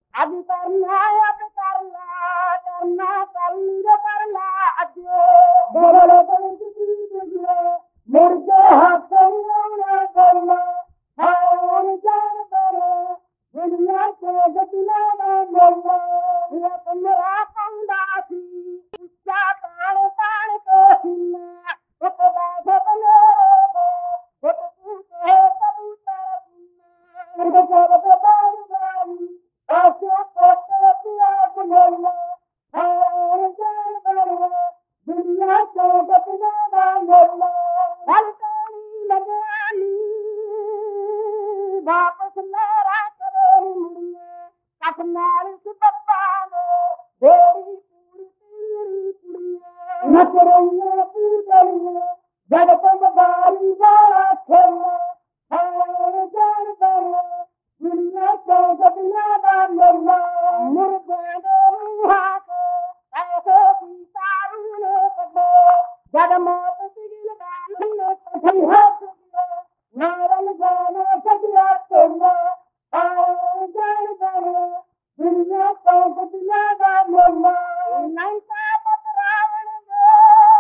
ਅੱਜ ਕਰਨਾ ਅੱਜ ਕਰ ਲਾ ਕਰਨਾ ਕੱਲ ਕਰ ਲਾ ਅੱਜ ਬੋਲ ਮੁਰਗੇ ਹੱਥ ਨਾ ਕਰਨਾ ਹਾਂ ਜਾਨ ਬਰੇ ਦੁਨੀਆ ਤੇ ਗਤਨਾ ਨਾ ਮਰਨਾ ਇਹ ਮੇਰਾ ਕੰਦਾ ਸੀ ਉੱਚਾ ਤਾਣ ਤਾਣ ਕੇ ਸੁਣਨਾ ਇੱਕ ਬਾਤ ਮੇਰੇ ਦੇ ਇੱਕ ਤੂੰ ਤੇ ਕਬੂਤਰ ਸੁਣਨਾ ਜਗਤ ਬਾਰੀ ਆਸੇ ਕੋਟੇ ਪਿਆ ਬੁਲਣਾ ਹਾਂ ਜਾਨ ਬਰੇ ਦੁਨੀਆ ਤੇ ਗਤਨਾ ਨਾ ਮਰਨਾ ਹਲ ਕਾਣੀ ਲਗਾਨੀ ਵਾਪਸ ਮੇਰਾ ਕਰੇ ਮੁੜੀਏ ਕੱਟ ਨਾਲ ਸੁਪੱਪਾ ਨੇ ਬੇੜੀ ਪੂਰੀ ਤੇਰੀ ਕੁੜੀਏ ਨਚਰਈਏ ਪੂਜਲੀਏ ਜਦ ਤੁਮ ਬਾਰੀ ਵਾਲਾ ਖੇਲੇ ਹਾਂ ਜਾਨ ਬਰੇ ਦੁਨੀਆ ਤੇ ਗਤਨਾ ਨਾ ਮਰਨਾ ਮੁਰਗੇ ਦੇ ਰੂਹਾਂ ਕੇ ਐਸੇ ਕੀ ਤਾਰੂ ਨੇ ਕੱਢੇ ਜਦ ਮੌਤ ਸਿਗਲ ਬਾਲ ਨੇ ਕਢੀ ਹੱਥ ਨਾਰਨ ਜਾਨ ਸਜਿਆ ਤੇਰਾ ਆਏ ਜਾਨ ਬਰੇ ਦੁਨੀਆ ਤੋਂ ਗਤਨਾ ਦਾ ਮਰਨਾ ਨਹੀਂ ਤਾਂ ਪਤਰਾਵਣ ਦੇ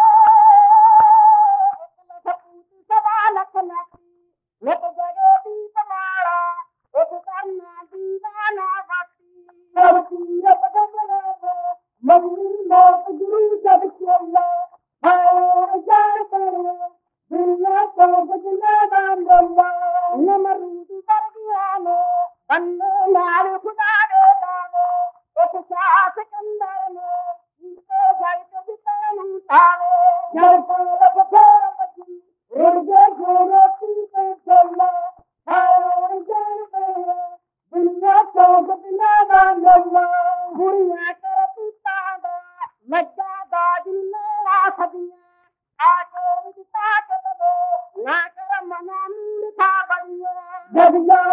ਇੱਕ ਲਖਪੂਤ ਸਵਾ ਲੱਖ ਨਾਤੀ ਨਿਤ ਜਗੇ ਦੀ ਸਮਾਲਾ ਇੱਕ ਕਰਨਾ ਦੀਵਾਨਾ ਵਾਤੀ ਸਭ ਤੀਰਤ ਗਗਨਾ ਮਗਰੀ ਮੌਤ ਗੁਰੂ ਜਦ ਚੱਲਾ ਹਾਏ ਜਾਨ ਬਰੇ ਦੁਨੀਆ ਤੋਂ ਗਤਨਾ ਦਾ ਮਰਨਾ ਨਮਰੂਦ ਵਰਗਿਆਂ ਨੇ ਬੰਨੇ ਨਾਲ ਖੁਦਾ ਦੇ ਦਾਵੇ ਇੱਕ ਸਾਸ ਕੰਦਰ ਨੇ ਜੀਤੇ ਜਲ ਕੇ ਤੈਨੂੰ ਤਾਵੇ ਜਲ ਕੋਲ ਬਥੇਰ ਬੱਜੀ ਰੁੜ ਜੇ ਗੋਰਤੀ ਤੇ ਚੱਲਾ ਹਾਏ ਜਾਨ ਬਰੇ ਦੁਨੀਆ ਤੋਂ ਗਤਨਾ ਦਾ ਮਰਨਾ ਗੁਰੀਆਂ ਕਰ ਤੂਤਾਂ ਦਾ ਲੱਗਾ ਦਾ ਜਿੰਨਾ ਸਦੀਆਂ ਆਕੇ ਵਿੱਚ ਤਾਕਤ ਦੇ ਨਾ ਕਰ ਮਨਾ ਮੂਰਖਾ ਬੜੀਏ ਜਦ